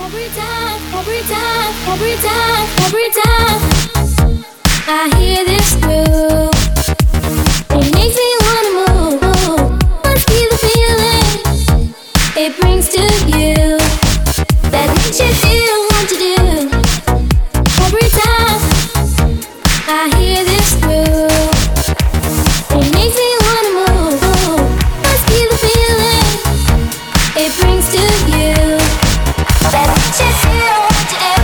every time I hear this groove, it makes me wanna move. Must be the feeling it brings to you that makes you feel what to do. Every time I hear this groove, it makes me wanna move. Must be the feeling it brings to you that makes you feel what to do.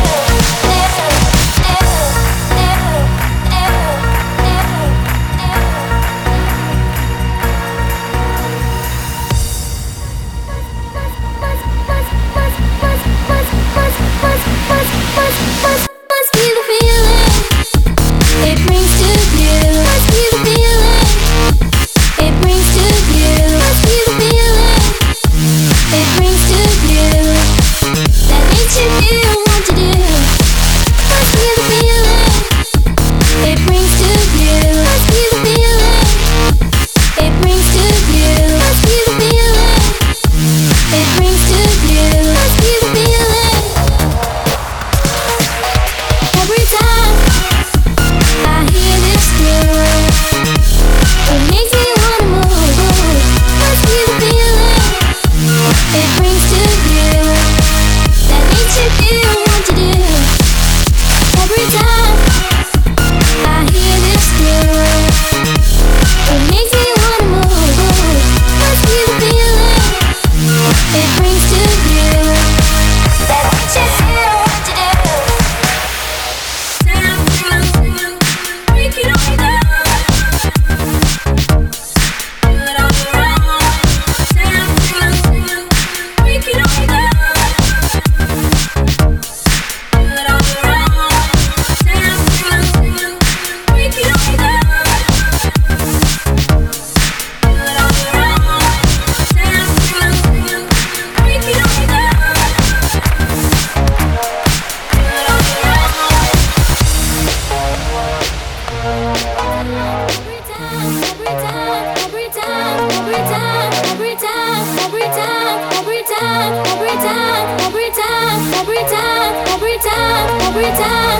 Must be the feeling it brings to you. Must be the feeling it brings to you. Must be the feeling it brings to you that makes you feel what to do. Must be the feeling it brings to you. Must be the feeling it brings to you. Must be the feeling it brings to you. Must be the feeling. Every time I hear this groove, it makes me wanna move. Must be the feeling it brings to you that makes you feel what to do. Every time I hear this groove, it makes me wanna move. Must be the feeling it brings to you that makes you feel what to do. Break it all down. Do it on your own. Break it all down. Do it on your own. Break it all down. Do it on your own. Break it all down. Do it on your own. Every time, every time, every time, every time, every time, every time, every time, every time, every time, every time, every time, every time.